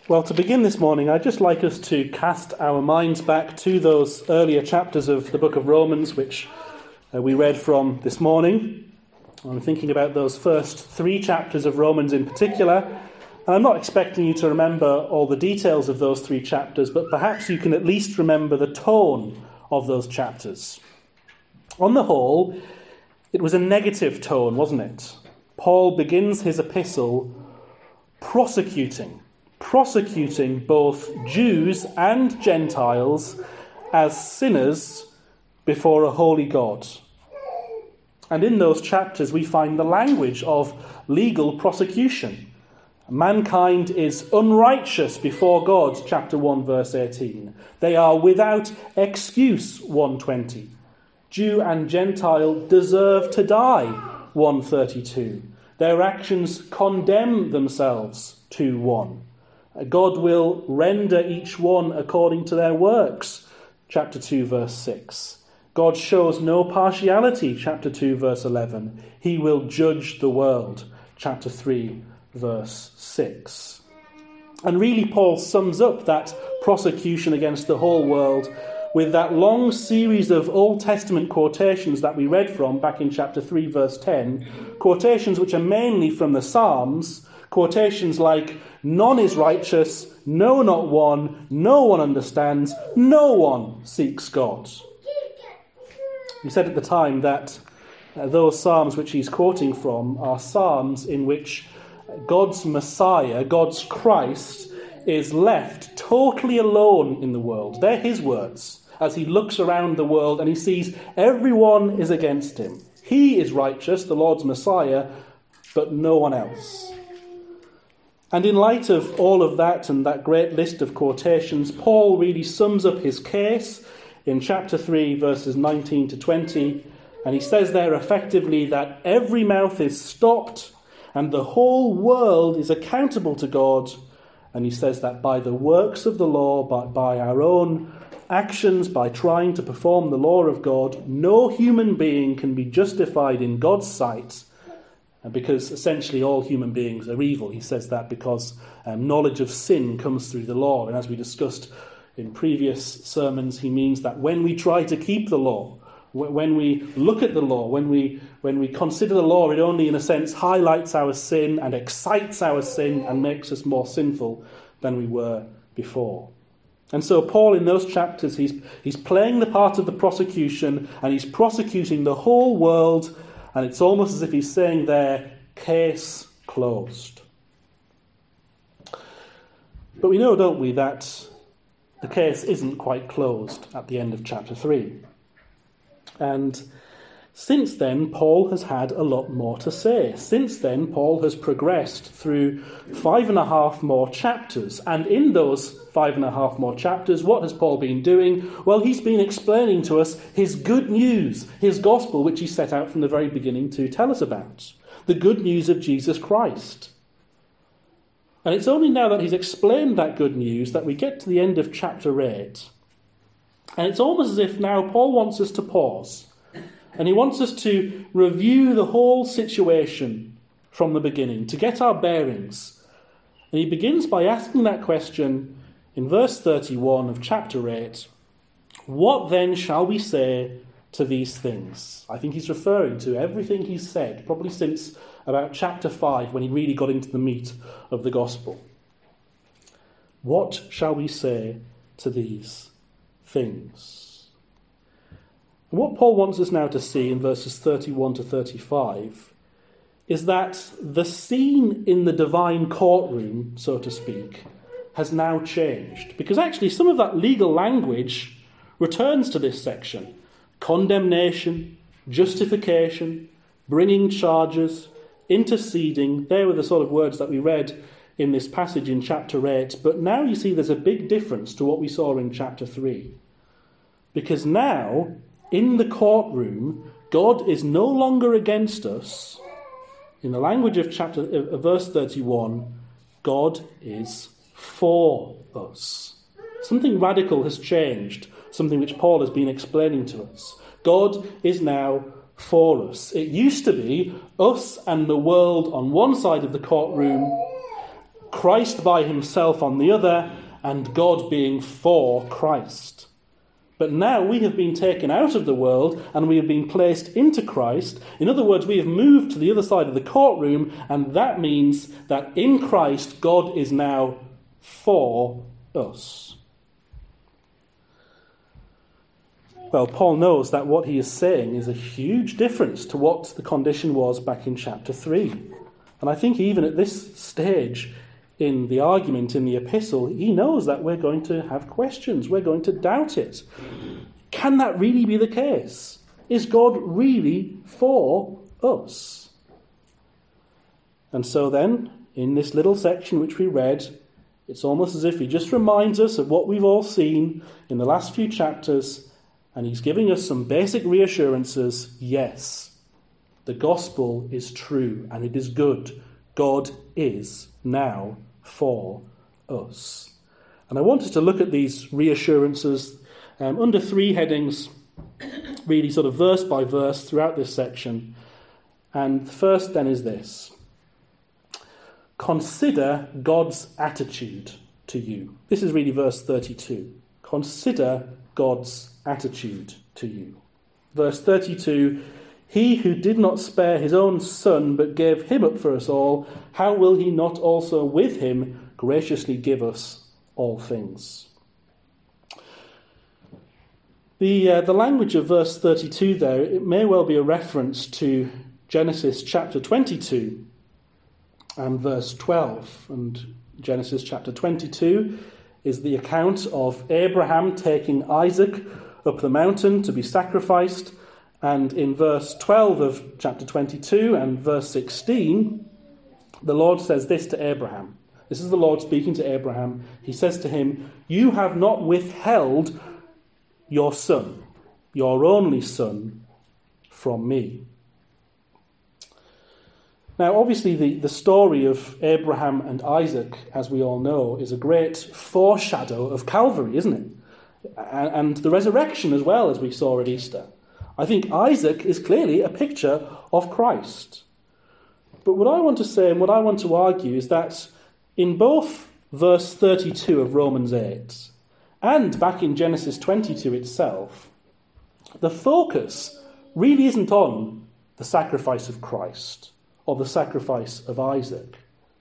Well, to begin this morning, I'd just like us to cast our minds back to those earlier chapters of the book of Romans, which we read from this morning. I'm thinking about those first 3 chapters of Romans in particular. And I'm not expecting you to remember all the details of those 3 chapters, but perhaps you can at least remember the tone of those chapters. On the whole, it was a negative tone, wasn't it? Paul begins his epistle prosecuting both Jews and Gentiles as sinners before a holy God. And in those chapters we find the language of legal prosecution. Mankind is unrighteous before God, chapter 1, verse 18. They are without excuse, 1:20. Jew and Gentile deserve to die, 1:32. Their actions condemn themselves, 2:1. God will render each one according to their works, chapter 2, verse 6. God shows no partiality, chapter 2, verse 11. He will judge the world, chapter 3, verse 6. And really, Paul sums up that prosecution against the whole world with that long series of Old Testament quotations that we read from back in chapter 3, verse 10, quotations which are mainly from the Psalms, quotations like, "None is righteous, no, not one, no one understands, no one seeks God." He said at the time that those Psalms which he's quoting from are Psalms in which God's Messiah, God's Christ, is left totally alone in the world. They're his words as he looks around the world and he sees everyone is against him. He is righteous, the Lord's Messiah, but no one else. And in light of all of that and that great list of quotations, Paul really sums up his case in chapter 3, verses 19 to 20. And he says there effectively that every mouth is stopped and the whole world is accountable to God. And he says that by the works of the law, by our own actions, by trying to perform the law of God, no human being can be justified in God's sight, because essentially all human beings are evil. He says that because knowledge of sin comes through the law. And as we discussed in previous sermons, he means that when we try to keep the law, when we look at the law, when we consider the law, it only in a sense highlights our sin and excites our sin and makes us more sinful than we were before. And so Paul in those chapters, he's playing the part of the prosecution and he's prosecuting the whole world. And it's almost as if he's saying there, case closed. But we know, don't we, that the case isn't quite closed at the end of chapter 3. And since then, Paul has had a lot more to say. Since then, Paul has progressed through 5.5 more chapters. And in those 5.5 more chapters, what has Paul been doing? Well, he's been explaining to us his good news, his gospel, which he set out from the very beginning to tell us about. The good news of Jesus Christ. And it's only now that he's explained that good news that we get to the end of chapter 8. And it's almost as if now Paul wants us to pause. And he wants us to review the whole situation from the beginning, to get our bearings. And he begins by asking that question in verse 31 of chapter 8. What then shall we say to these things? I think he's referring to everything he's said, probably since about chapter 5, when he really got into the meat of the gospel. What shall we say to these things? And what Paul wants us now to see in verses 31 to 35 is that the scene in the divine courtroom, so to speak, has now changed. Because actually some of that legal language returns to this section. Condemnation, justification, bringing charges, interceding. They were the sort of words that we read in this passage in chapter 8. But now you see there's a big difference to what we saw in chapter 3. Because now, in the courtroom, God is no longer against us. In the language of verse 31, God is for us. Something radical has changed, something which Paul has been explaining to us. God is now for us. It used to be us and the world on one side of the courtroom, Christ by himself on the other, and God being for Christ. But now we have been taken out of the world and we have been placed into Christ. In other words, we have moved to the other side of the courtroom, and that means that in Christ God is now for us. Well, Paul knows that what he is saying is a huge difference to what the condition was back in chapter 3. And I think even at this stage in the argument in the epistle, he knows that we're going to have questions. We're going to doubt it. Can that really be the case? Is God really for us? And so then, in this little section which we read, it's almost as if he just reminds us of what we've all seen in the last few chapters, and he's giving us some basic reassurances. Yes, the gospel is true and it is good. God is now for us. And I want us to look at these reassurances under three headings, really sort of verse by verse throughout this section. And the first then is this: consider God's attitude to you. This is really verse 32. Consider God's attitude to you. Verse 32: he who did not spare his own son, but gave him up for us all, how will he not also with him graciously give us all things? The language of verse 32 there, it may well be a reference to Genesis chapter 22 and verse 12. And Genesis chapter 22 is the account of Abraham taking Isaac up the mountain to be sacrificed. And in verse 12 of chapter 22 and verse 16, the Lord says this to Abraham. This is the Lord speaking to Abraham. He says to him, "You have not withheld your son, your only son, from me." Now, obviously, the story of Abraham and Isaac, as we all know, is a great foreshadow of Calvary, isn't it? And the resurrection as well, as we saw at Easter. I think Isaac is clearly a picture of Christ. But what I want to say and what I want to argue is that in both verse 32 of Romans 8 and back in Genesis 22 itself, the focus really isn't on the sacrifice of Christ or the sacrifice of Isaac.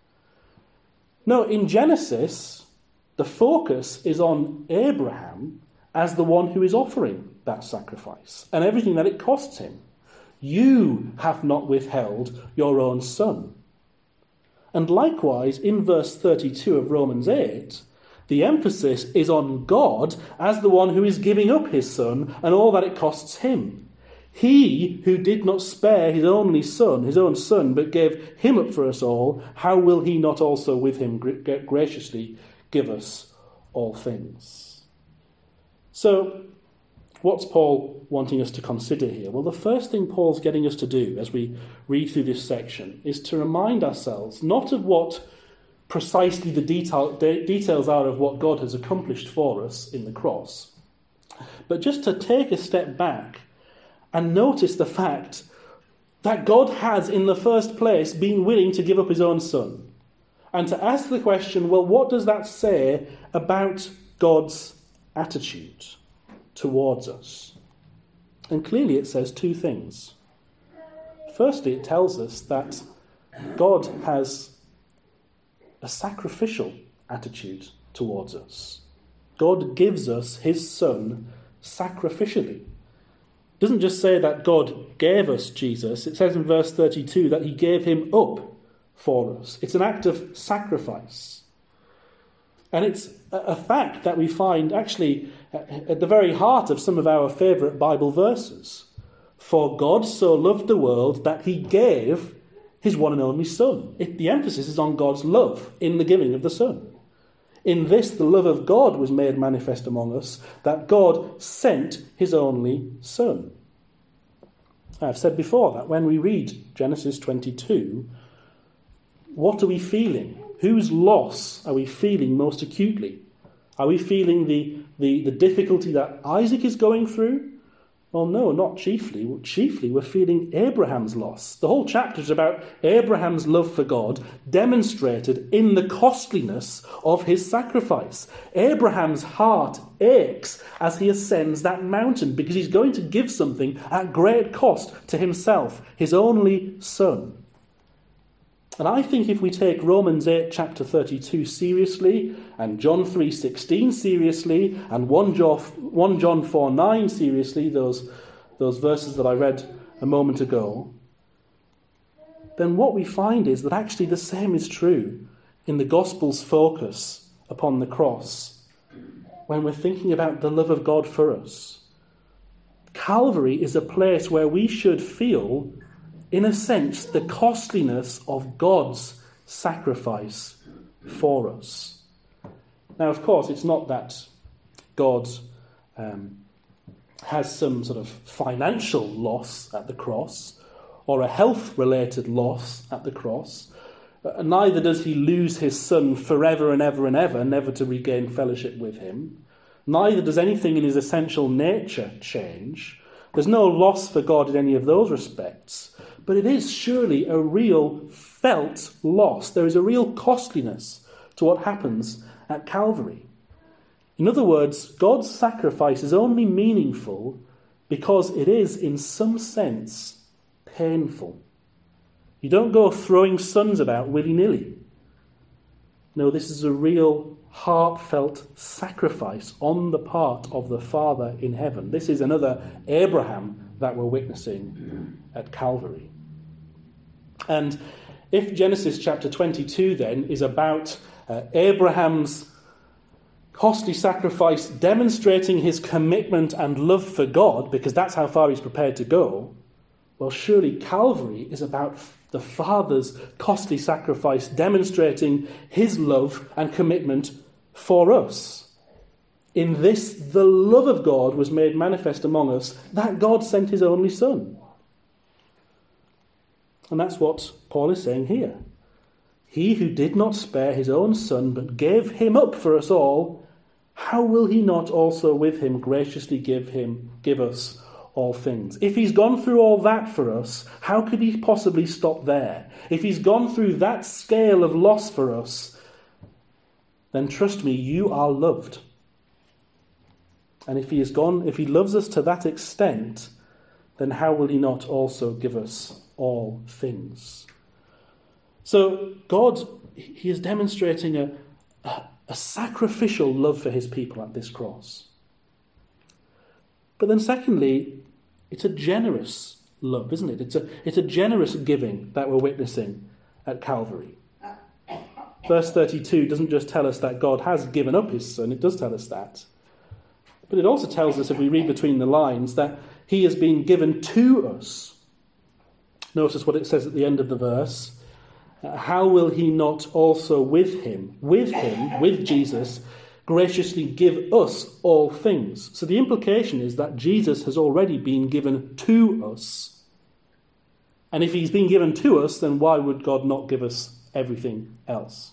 No, in Genesis, the focus is on Abraham as the one who is offering that sacrifice and everything that it costs him. You have not withheld your own son. And likewise, in verse 32 of Romans 8, the emphasis is on God as the one who is giving up his son and all that it costs him. He who did not spare his only son, his own son, but gave him up for us all, how will he not also with him graciously give us all things? So, what's Paul wanting us to consider here? Well, the first thing Paul's getting us to do as we read through this section is to remind ourselves not of what precisely the details are of what God has accomplished for us in the cross, but just to take a step back and notice the fact that God has, in the first place, been willing to give up his own son. And to ask the question, well, what does that say about God's attitude towards us? And clearly it says two things. Firstly, it tells us that God has a sacrificial attitude towards us. God gives us his son sacrificially. It doesn't just say that God gave us Jesus. It says in verse 32 that he gave him up for us. It's an act of sacrifice. And it's a fact that we find actually at the very heart of some of our favourite Bible verses. For God so loved the world that he gave his one and only Son. The emphasis is on God's love in the giving of the Son. In this, the love of God was made manifest among us, that God sent his only Son. I've said before that when we read Genesis 22, what are we feeling? Whose loss are we feeling most acutely? Are we feeling the difficulty that Isaac is going through? Well, no, not chiefly. Chiefly, we're feeling Abraham's loss. The whole chapter is about Abraham's love for God demonstrated in the costliness of his sacrifice. Abraham's heart aches as he ascends that mountain because he's going to give something at great cost to himself, his only son. And I think if we take Romans 8, chapter 32 seriously, and John 3:16 seriously, and 1 John 4:9 seriously, those verses that I read a moment ago, then what we find is that actually the same is true in the Gospel's focus upon the cross, when we're thinking about the love of God for us. Calvary is a place where we should feel, in a sense, the costliness of God's sacrifice for us. Now, of course, it's not that God has some sort of financial loss at the cross or a health-related loss at the cross. Neither does he lose his son forever and ever and ever, never to regain fellowship with him. Neither does anything in his essential nature change. There's no loss for God in any of those respects. But it is surely a real felt loss. There is a real costliness to what happens at Calvary. In other words, God's sacrifice is only meaningful because it is, in some sense, painful. You don't go throwing sons about willy-nilly. No, this is a real heartfelt sacrifice on the part of the Father in heaven. This is another Abraham that we're witnessing at Calvary. And if Genesis chapter 22 then is about Abraham's costly sacrifice demonstrating his commitment and love for God, because that's how far he's prepared to go, well, surely Calvary is about the Father's costly sacrifice demonstrating his love and commitment for us. In this, the love of God was made manifest among us, that God sent his only Son. And that's what Paul is saying here. He who did not spare his own Son, but gave him up for us all, how will he not also with him graciously give us all things? If he's gone through all that for us, how could he possibly stop there? If he's gone through that scale of loss for us, then trust me, you are loved. And if he loves us to that extent, then how will he not also give us all things? So God, he is demonstrating a sacrificial love for his people at this cross. But then secondly, it's a generous love, isn't it? It's a generous giving that we're witnessing at Calvary. Verse 32 doesn't just tell us that God has given up his Son, it does tell us that. But it also tells us, if we read between the lines, that he has been given to us. Notice what it says at the end of the verse. How will he not also with Jesus, graciously give us all things? So the implication is that Jesus has already been given to us. And if he's been given to us, then why would God not give us everything else?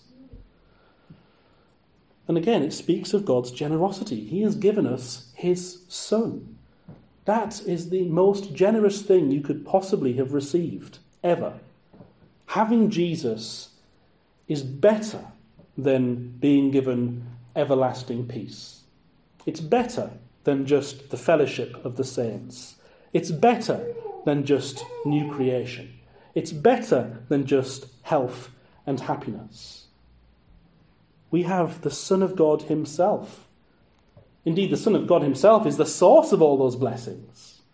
And again, it speaks of God's generosity. He has given us his Son. That is the most generous thing you could possibly have received, ever. Having Jesus is better than being given everlasting peace. It's better than just the fellowship of the saints. It's better than just new creation. It's better than just health and happiness. We have the Son of God himself. Indeed, the Son of God himself is the source of all those blessings.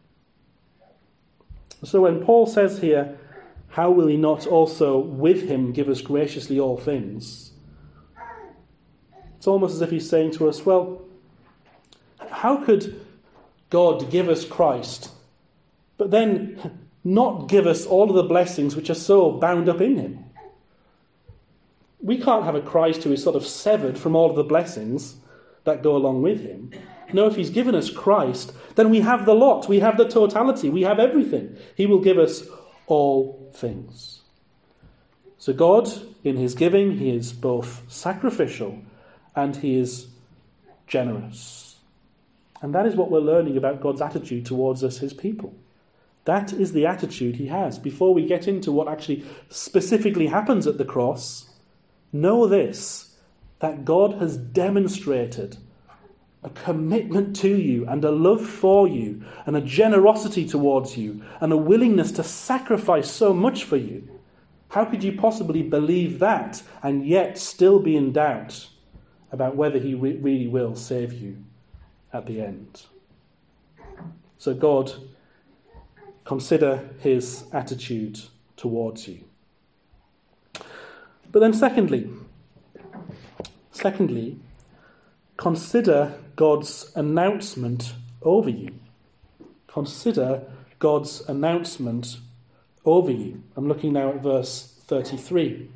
So when Paul says here, how will he not also with him give us graciously all things? It's almost as if he's saying to us, well, how could God give us Christ, but then not give us all of the blessings which are so bound up in him? We can't have a Christ who is sort of severed from all of the blessings that go along with him. No, if he's given us Christ, then we have the lot, we have the totality, we have everything. He will give us all things. So God, in his giving, he is both sacrificial and he is generous. And that is what we're learning about God's attitude towards us, his people. That is the attitude he has. Before we get into what actually specifically happens at the cross, know this, that God has demonstrated a commitment to you and a love for you and a generosity towards you and a willingness to sacrifice so much for you. How could you possibly believe that and yet still be in doubt about whether he really will save you at the end? So God, consider his attitude towards you. But then secondly, consider God's announcement over you. Consider God's announcement over you. I'm looking now at verse 33.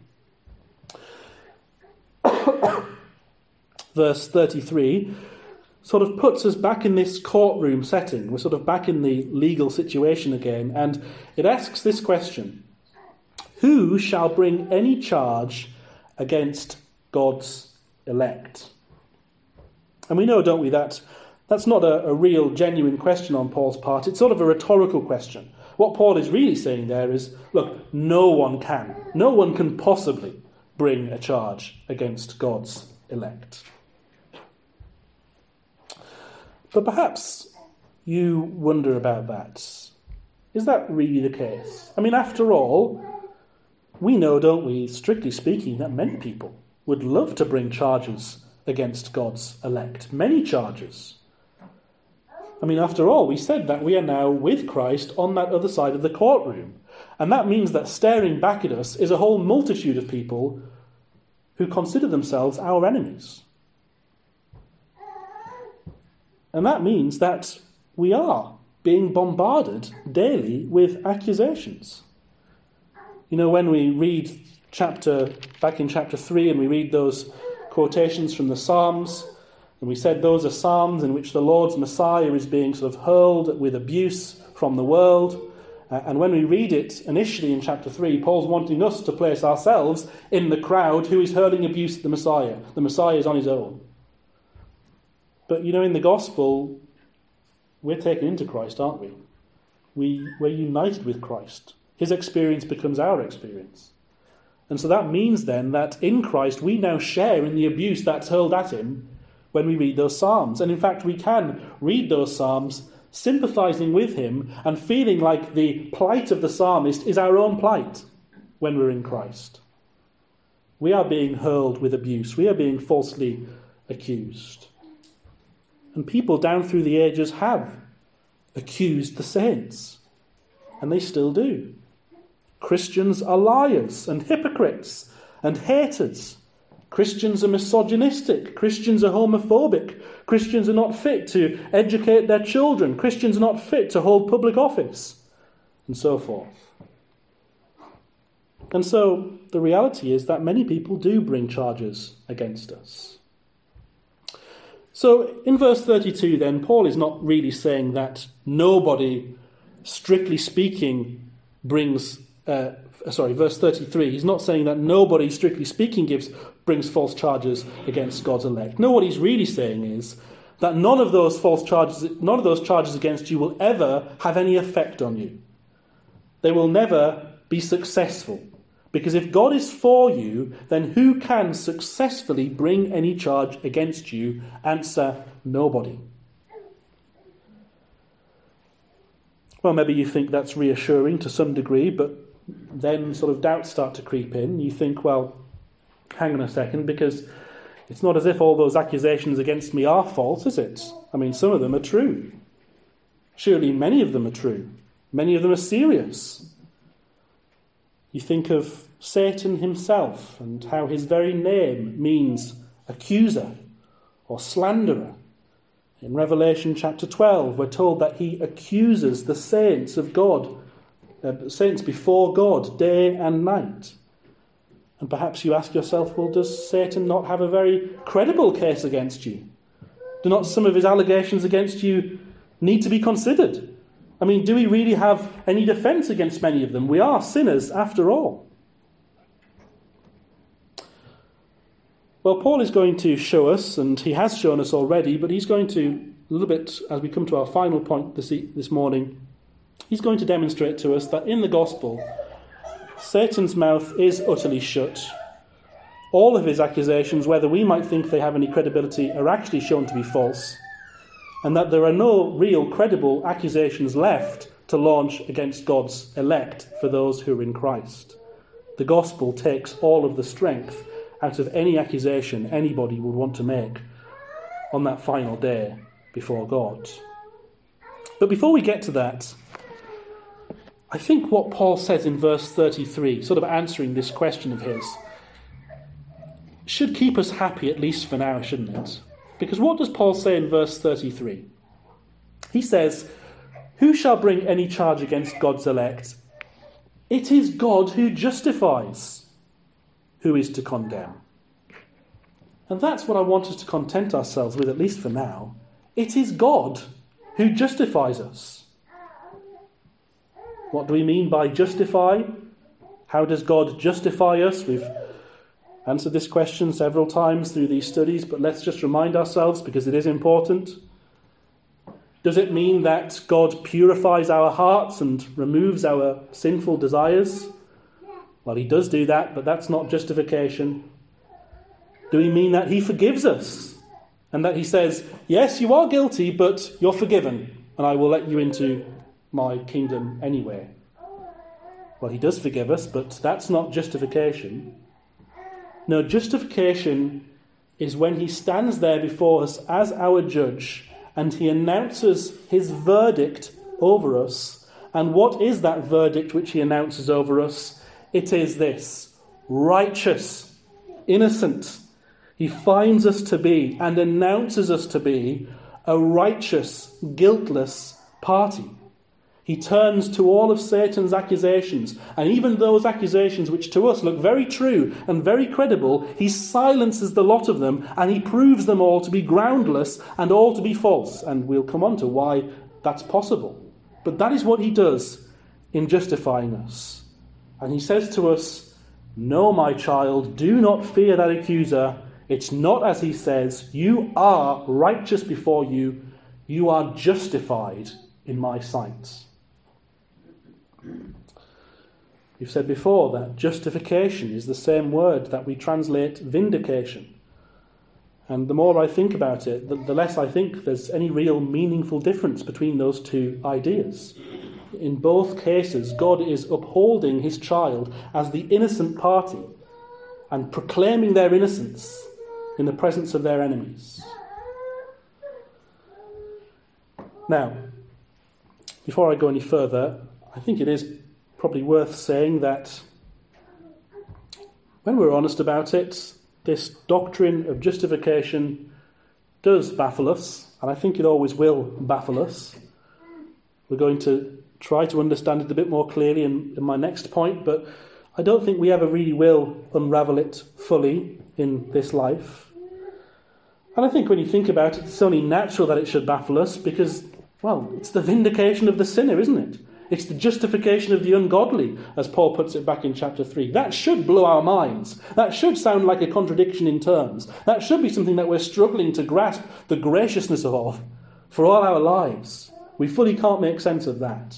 Verse 33 sort of puts us back in this courtroom setting. We're sort of back in the legal situation again, and it asks this question: who shall bring any charge against God's elect? And we know, don't we, that that's not a real, genuine question on Paul's part. It's sort of a rhetorical question. What Paul is really saying there is, look, no one can possibly bring a charge against God's elect. But perhaps you wonder about that. Is that really the case? I mean, after all, we know, don't we, strictly speaking, that many people would love to bring charges against God's elect. Many charges. I mean, after all, we said that we are now with Christ on that other side of the courtroom. And that means that staring back at us is a whole multitude of people who consider themselves our enemies. And that means that we are being bombarded daily with accusations. You know, when we read back in chapter 3, and we read those quotations from the Psalms, and we said those are Psalms in which the Lord's Messiah is being sort of hurled with abuse from the world. And when we read it initially in chapter 3, Paul's wanting us to place ourselves in the crowd who is hurling abuse at the Messiah. The Messiah is on his own. But, you know, in the gospel, we're taken into Christ, aren't we? We're united with Christ. His experience becomes our experience. And so that means then that in Christ we now share in the abuse that's hurled at him when we read those Psalms. And in fact, we can read those Psalms sympathising with him and feeling like the plight of the psalmist is our own plight when we're in Christ. We are being hurled with abuse. We are being falsely accused. And people down through the ages have accused the saints. And they still do. Christians are liars and hypocrites and haters. Christians are misogynistic. Christians are homophobic. Christians are not fit to educate their children. Christians are not fit to hold public office, and so forth. And so the reality is that many people do bring charges against us. So in verse 32 then, Paul is not really saying that nobody, strictly speaking, brings... verse 33, he's not saying that nobody, strictly speaking, brings false charges against God's elect. No, what he's really saying is that none of those charges against you will ever have any effect on you. They will never be successful. Because if God is for you, then who can successfully bring any charge against you? Answer, nobody. Well, maybe you think that's reassuring to some degree, but then sort of doubts start to creep in. You think, well, hang on a second, because it's not as if all those accusations against me are false, is it? I mean, some of them are true. Surely many of them are true. Many of them are serious. You think of Satan himself and how his very name means accuser or slanderer. In Revelation chapter 12, we're told that he accuses the saints of God, saints before God, day and night. And perhaps you ask yourself, well, does Satan not have a very credible case against you? Do not some of his allegations against you need to be considered? I mean, do we really have any defence against many of them? We are sinners after all. Well, Paul is going to show us, and he has shown us already, but he's going to a little bit as we come to our final point this morning, he's going to demonstrate to us that in the gospel, Satan's mouth is utterly shut. All of his accusations, whether we might think they have any credibility, are actually shown to be false, and that there are no real credible accusations left to launch against God's elect for those who are in Christ. The gospel takes all of the strength out of any accusation anybody would want to make on that final day before God. But before we get to that, I think what Paul says in verse 33, sort of answering this question of his, should keep us happy at least for now, shouldn't it? Because what does Paul say in verse 33? He says, "Who shall bring any charge against God's elect? It is God who justifies. Who is to condemn?" And that's what I want us to content ourselves with, at least for now. It is God who justifies us. What do we mean by justify? How does God justify us? We've answered this question several times through these studies, but let's just remind ourselves because it is important. Does it mean that God purifies our hearts and removes our sinful desires? Well, he does do that, but that's not justification. Do we mean that he forgives us and that he says, yes, you are guilty, but you're forgiven and I will let you into my kingdom anyway? Well, he does forgive us, but that's not justification. No, justification is when he stands there before us as our judge and he announces his verdict over us. And what is that verdict which he announces over us? It is this: righteous, innocent. He finds us to be and announces us to be a righteous, guiltless party. He turns to all of Satan's accusations, and even those accusations which to us look very true and very credible, he silences the lot of them and he proves them all to be groundless and all to be false. And we'll come on to why that's possible. But that is what he does in justifying us. And he says to us, "No, my child, do not fear that accuser. It's not as he says. You are righteous before you. You are justified in my sight." We've said before that justification is the same word that we translate vindication. And the more I think about it, the less I think there's any real meaningful difference between those two ideas. In both cases, God is upholding his child as the innocent party and proclaiming their innocence in the presence of their enemies. Now, before I go any further, I think it is probably worth saying that when we're honest about it, this doctrine of justification does baffle us, and I think it always will baffle us. We're going to try to understand it a bit more clearly in my next point, but I don't think we ever really will unravel it fully in this life. And I think when you think about it, it's only natural that it should baffle us because, well, it's the vindication of the sinner, isn't it? It's the justification of the ungodly, as Paul puts it back in chapter 3. That should blow our minds. That should sound like a contradiction in terms. That should be something that we're struggling to grasp the graciousness of for all our lives. We fully can't make sense of that.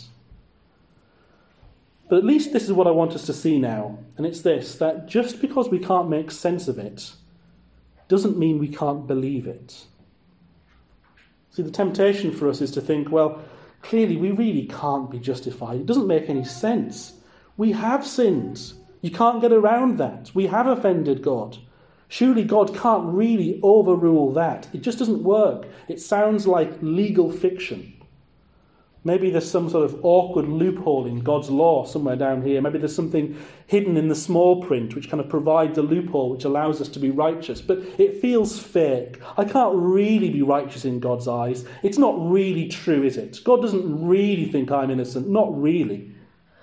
But at least this is what I want us to see now, and it's this, that just because we can't make sense of it doesn't mean we can't believe it. See, the temptation for us is to think, well, clearly we really can't be justified. It doesn't make any sense. We have sinned. You can't get around that. We have offended God. Surely God can't really overrule that. It just doesn't work. It sounds like legal fiction. Maybe there's some sort of awkward loophole in God's law somewhere down here. Maybe there's something hidden in the small print which kind of provides a loophole which allows us to be righteous. But it feels fake. I can't really be righteous in God's eyes. It's not really true, is it? God doesn't really think I'm innocent. Not really.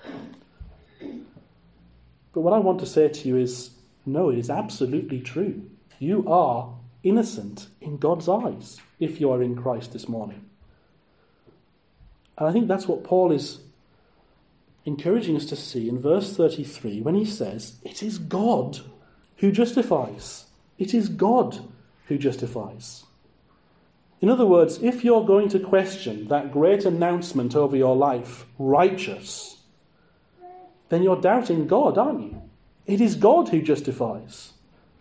But what I want to say to you is, no, it is absolutely true. You are innocent in God's eyes if you are in Christ this morning. And I think that's what Paul is encouraging us to see in verse 33 when he says, it is God who justifies. It is God who justifies. In other words, if you're going to question that great announcement over your life, righteous, then you're doubting God, aren't you? It is God who justifies.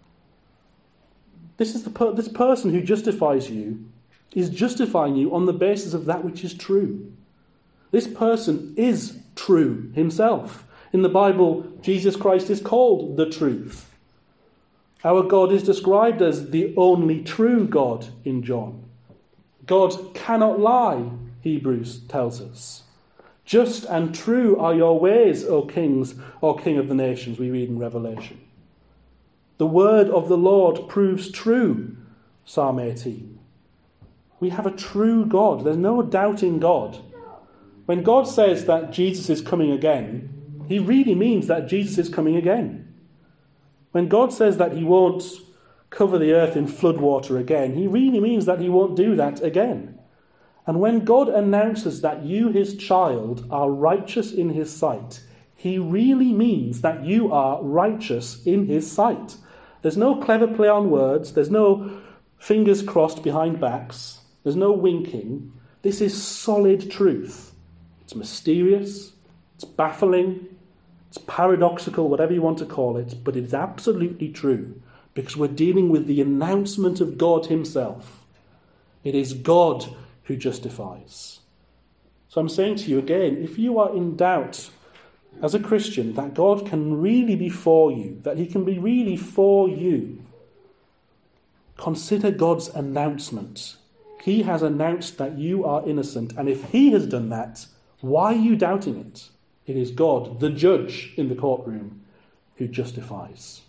This person who justifies you is justifying you on the basis of that which is true. This person is true himself. In the Bible, Jesus Christ is called the truth. Our God is described as the only true God in John. God cannot lie, Hebrews tells us. Just and true are your ways, O kings, or King of the nations, we read in Revelation. The word of the Lord proves true, Psalm 18. We have a true God. There's no doubting God. When God says that Jesus is coming again, he really means that Jesus is coming again. When God says that he won't cover the earth in floodwater again, he really means that he won't do that again. And when God announces that you, his child, are righteous in his sight, he really means that you are righteous in his sight. There's no clever play on words. There's no fingers crossed behind backs. There's no winking. This is solid truth. It's mysterious. It's baffling. It's paradoxical, whatever you want to call it. But it's absolutely true because we're dealing with the announcement of God himself. It is God who justifies. So I'm saying to you again, if you are in doubt as a Christian that God can really be for you, that he can be really for you, consider God's announcement. He has announced that you are innocent, and if he has done that, why are you doubting it? It is God, the judge in the courtroom, who justifies.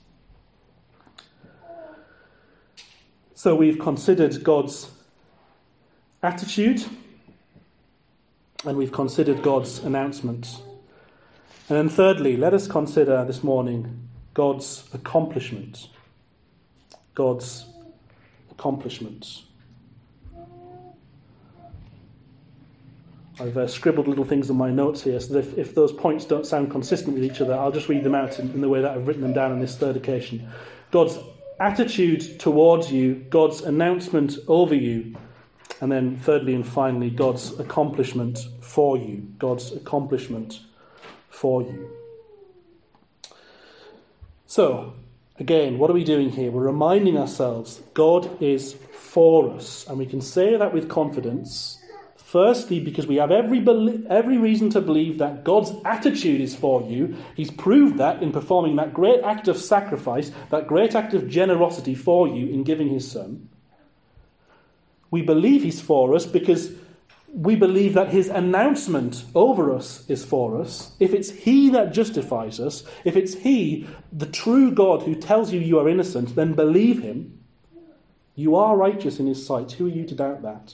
So we've considered God's attitude, and we've considered God's announcement. And then thirdly, let us consider this morning God's accomplishment. God's accomplishment. I've scribbled little things on my notes here, so that if those points don't sound consistent with each other, I'll just read them out in the way that I've written them down on this third occasion. God's attitude towards you, God's announcement over you, and then thirdly and finally, God's accomplishment for you. God's accomplishment for you. So, again, what are we doing here? We're reminding ourselves God is for us, and we can say that with confidence. Firstly, because we have every reason to believe that God's attitude is for you. He's proved that in performing that great act of sacrifice, that great act of generosity for you in giving his son. We believe he's for us because we believe that his announcement over us is for us. If it's he that justifies us, if it's he, the true God who tells you you are innocent, then believe him. You are righteous in his sight. Who are you to doubt that?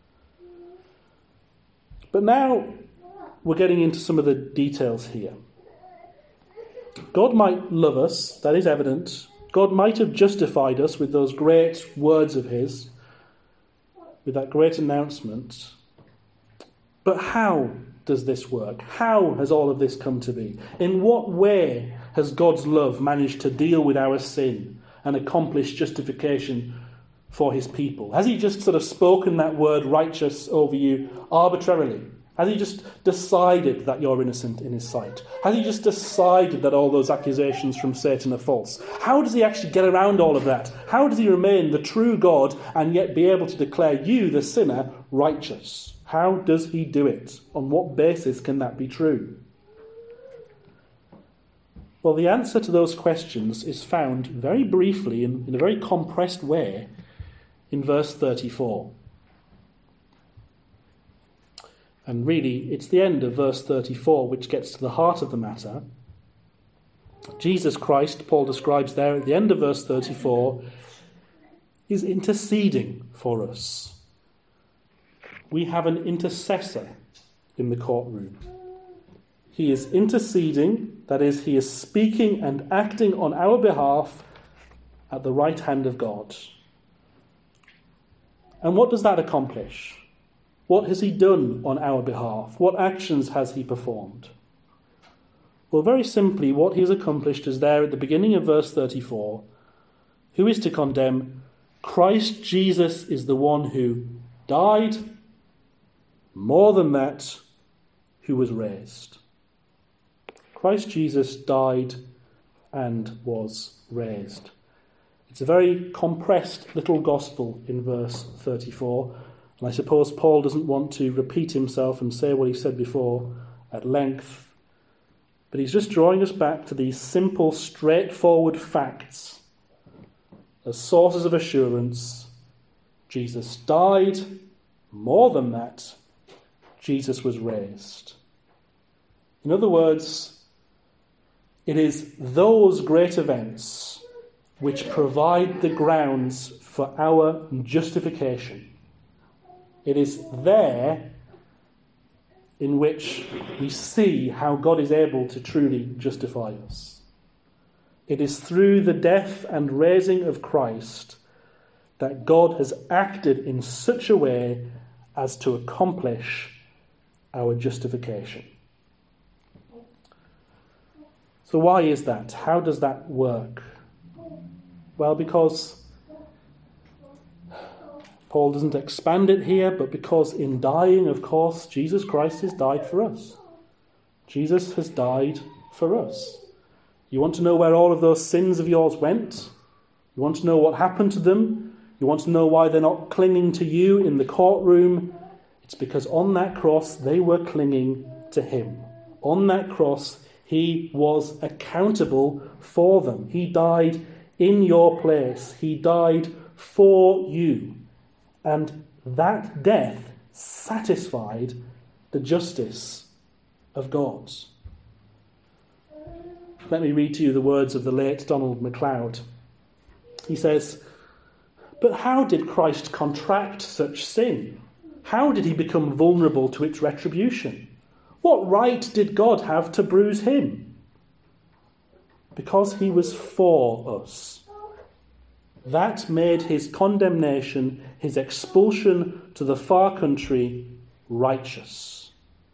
But now we're getting into some of the details here. God might love us, that is evident. God might have justified us with those great words of his, with that great announcement. But how does this work? How has all of this come to be? In what way has God's love managed to deal with our sin and accomplish justification for his people? Has he just sort of spoken that word righteous over you arbitrarily? Has he just decided that you're innocent in his sight? Has he just decided that all those accusations from Satan are false? How does he actually get around all of that? How does he remain the true God and yet be able to declare you, the sinner, righteous? How does he do it? On what basis can that be true? Well, the answer to those questions is found very briefly, in a very compressed way, in verse 34. And really, it's the end of verse 34 which gets to the heart of the matter. Jesus Christ, Paul describes there at the end of verse 34, is interceding for us. We have an intercessor in the courtroom. He is interceding, that is, he is speaking and acting on our behalf at the right hand of God. And what does that accomplish? What has he done on our behalf? What actions has he performed? Well, very simply, what he has accomplished is there at the beginning of verse 34. Who is to condemn? Christ Jesus is the one who died, more than that, who was raised. Christ Jesus died and was raised. It's a very compressed little gospel in verse 34, and I suppose Paul doesn't want to repeat himself and say what he said before at length, but he's just drawing us back to these simple, straightforward facts as sources of assurance. Jesus died, more than that, Jesus was raised. In other words, it is those great events which provide the grounds for our justification. It is there in which we see how God is able to truly justify us. It is through the death and raising of Christ that God has acted in such a way as to accomplish our justification. So why is that? How does that work? Well, because Paul doesn't expand it here, but because in dying, of course, Jesus Christ has died for us. Jesus has died for us. You want to know where all of those sins of yours went? You want to know what happened to them? You want to know why they're not clinging to you in the courtroom? It's because on that cross, they were clinging to him. On that cross, he was accountable for them. He died in your place. He died for you. And that death satisfied the justice of God. Let me read to you the words of the late Donald MacLeod. He says, "But how did Christ contract such sin? How did he become vulnerable to its retribution? What right did God have to bruise him? Because he was for us. That made his condemnation, his expulsion to the far country, righteous."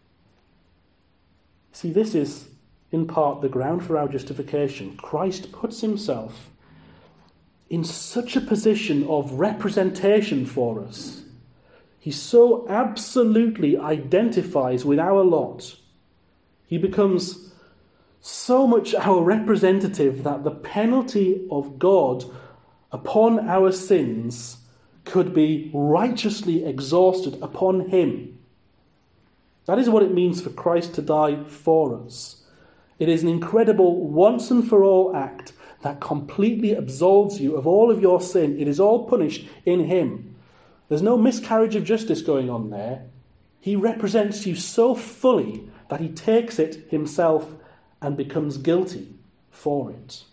See, this is in part the ground for our justification. Christ puts himself in such a position of representation for us. He so absolutely identifies with our lot. He becomes so much our representative that the penalty of God upon our sins could be righteously exhausted upon him. That is what it means for Christ to die for us. It is an incredible once and for all act that completely absolves you of all of your sin. It is all punished in him. There's no miscarriage of justice going on there. He represents you so fully that he takes it himself and becomes guilty for it.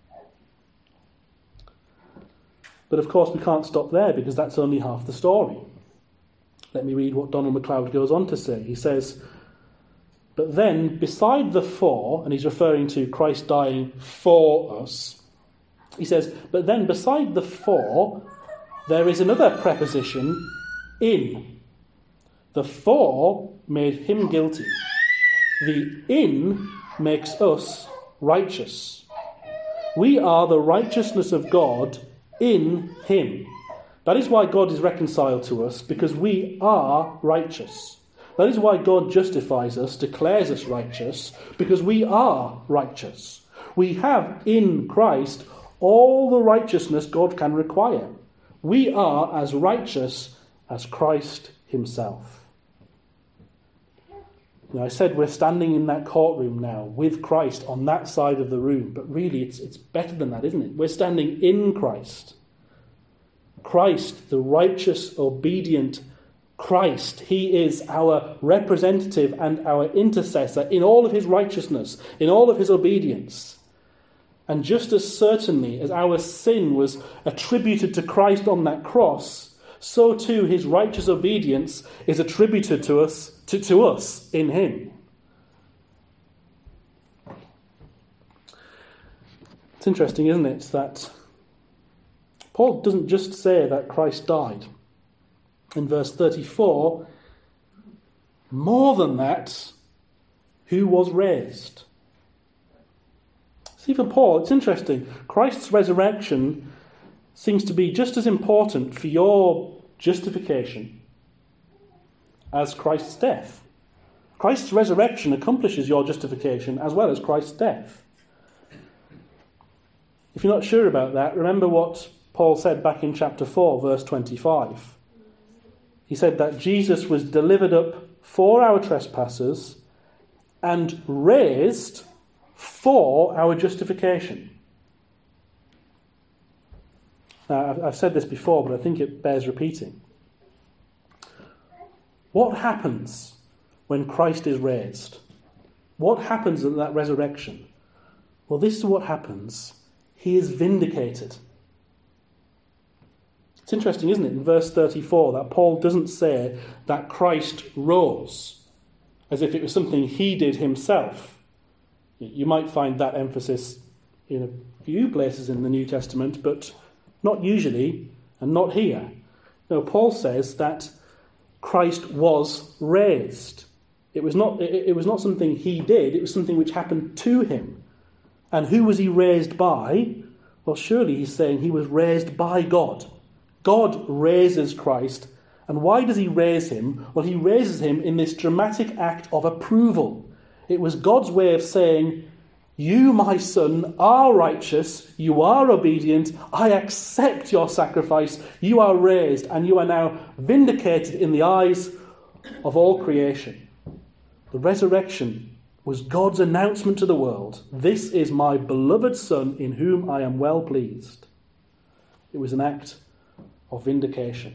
But of course we can't stop there, because that's only half the story. Let me read what Donald MacLeod goes on to say. He says, "But then, beside the for," and he's referring to Christ dying for us, he says, "But then beside the for, there is another preposition, in. The for made him guilty. The in makes us righteous. We are the righteousness of God in him." That is why God is reconciled to us, because we are righteous. That is why God justifies us, declares us righteous, because we are righteous. We have in Christ all the righteousness God can require. We are as righteous as Christ himself. Now, I said we're standing in that courtroom now with Christ on that side of the room, but really it's better than that, isn't it? We're standing in Christ. Christ, the righteous, obedient Christ. He is our representative and our intercessor in all of his righteousness, in all of his obedience. And just as certainly as our sin was attributed to Christ on that cross, so too his righteous obedience is attributed to us in him. It's interesting, isn't it, that Paul doesn't just say that Christ died. In verse 34, more than that, who was raised. See, for Paul, it's interesting. Christ's resurrection seems to be just as important for your justification as Christ's death. Christ's resurrection accomplishes your justification as well as Christ's death. If you're not sure about that, remember what Paul said back in chapter 4, verse 25. He said that Jesus was delivered up for our trespasses and raised for our justification. Now, I've said this before, but I think it bears repeating. What happens when Christ is raised? What happens at that resurrection? Well, this is what happens. He is vindicated. It's interesting, isn't it, in verse 34, that Paul doesn't say that Christ rose, as if it was something he did himself. You might find that emphasis in a few places in the New Testament, but not usually, and not here. No, Paul says that Christ was raised. It was not something he did, it was something which happened to him. And who was he raised by? Well, surely he's saying he was raised by God. God raises Christ. And why does he raise him? Well, he raises him in this dramatic act of approval. It was God's way of saying, you, my son, are righteous, you are obedient, I accept your sacrifice, you are raised, and you are now vindicated in the eyes of all creation. The resurrection was God's announcement to the world, this is my beloved Son in whom I am well pleased. It was an act of vindication.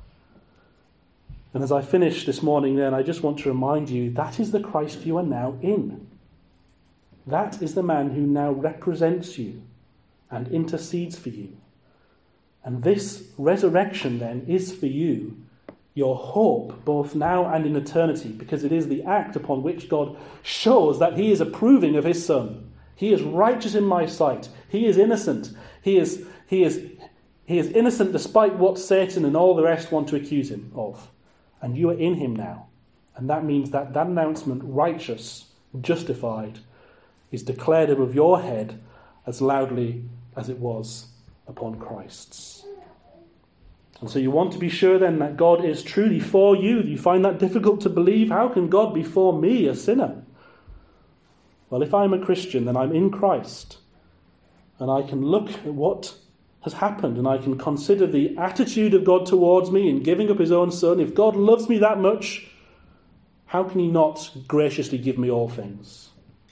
And as I finish this morning then, I just want to remind you, that is the Christ you are now in. That is the man who now represents you and intercedes for you. And this resurrection then is for you your hope, both now and in eternity, because it is the act upon which God shows that he is approving of his Son. He is righteous in my sight. He is innocent. He is innocent despite what Satan and all the rest want to accuse him of. And you are in him now. And that means that announcement, righteous, justified, is declared above your head as loudly as it was upon Christ's. And so you want to be sure then that God is truly for you. Do you find that difficult to believe? How can God be for me, a sinner? Well, if I'm a Christian, then I'm in Christ. And I can look at what has happened and I can consider the attitude of God towards me in giving up his own Son. If God loves me that much, how can he not graciously give me all things?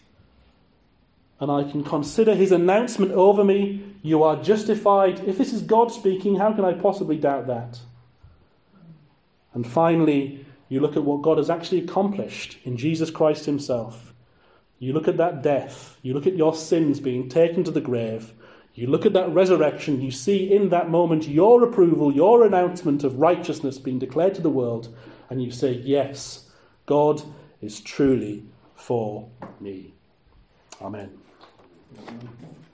And I can consider his announcement over me, you are justified. If this is God speaking, how can I possibly doubt that? And finally, you look at what God has actually accomplished in Jesus Christ himself. You look at that death. You look at your sins being taken to the grave. You look at that resurrection. You see in that moment your approval, your announcement of righteousness being declared to the world. And you say, yes, God is truly for me. Amen.